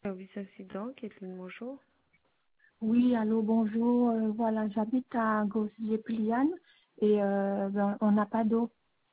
Service accident, Kathleen, bonjour. Oui, allô, bonjour. Voilà, j'habite à Gosier-Pliane et on n'a pas d'eau.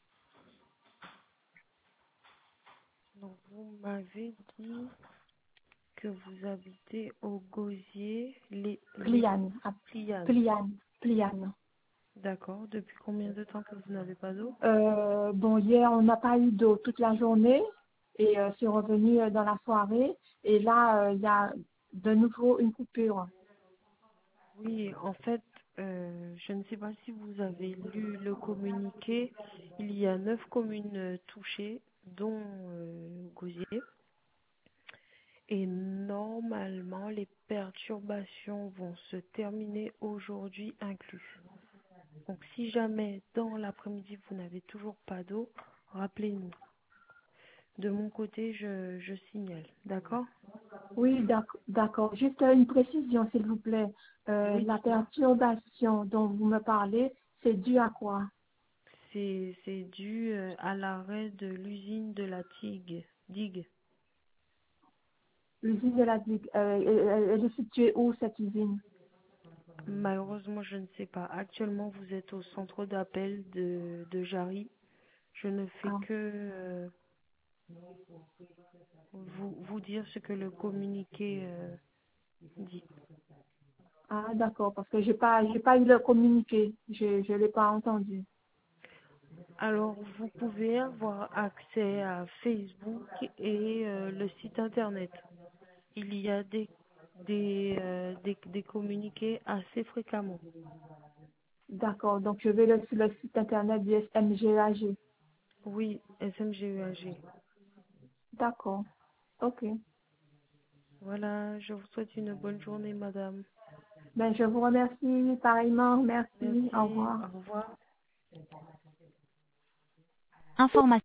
Donc, vous m'avez dit que vous habitez au Gosier, les Pliane, à Plianes. Pliane, Pliane. D'accord. Depuis combien de temps que vous n'avez pas d'eau? Bon, hier, on n'a pas eu d'eau toute la journée et c'est revenu dans la soirée. Et là, il y a de nouveau une coupure. Oui, en fait, je ne sais pas si vous avez lu le communiqué. Il y a 9 communes touchées, dont Gosier. Et normalement, les perturbations vont se terminer aujourd'hui inclus. Donc, si jamais dans l'après-midi vous n'avez toujours pas d'eau, rappelez-nous. De mon côté, je signale. D'accord? Oui, d'accord. Juste une précision, s'il vous plaît. Oui, La dites-moi. perturbation dont vous me parlez, c'est dû à quoi? C'est dû à l'arrêt de l'usine de la digue. L'usine de la digue, elle est située où cette usine? Malheureusement, je ne sais pas. Actuellement, vous êtes au centre d'appel de Jarry. Je ne fais Ah, que vous dire ce que le communiqué dit. ah, d'accord, parce que j'ai pas eu le communiqué, je l'ai pas entendu. Alors, vous pouvez avoir accès à Facebook et le site internet. Il y a des communiqués assez fréquemment. D'accord, donc je vais sur le site internet du SMGAG. Oui, SMGEAG. D'accord, ok. Voilà, je vous souhaite une bonne journée, madame. Ben, je vous remercie pareillement, merci, au Merci, revoir. au revoir. Information.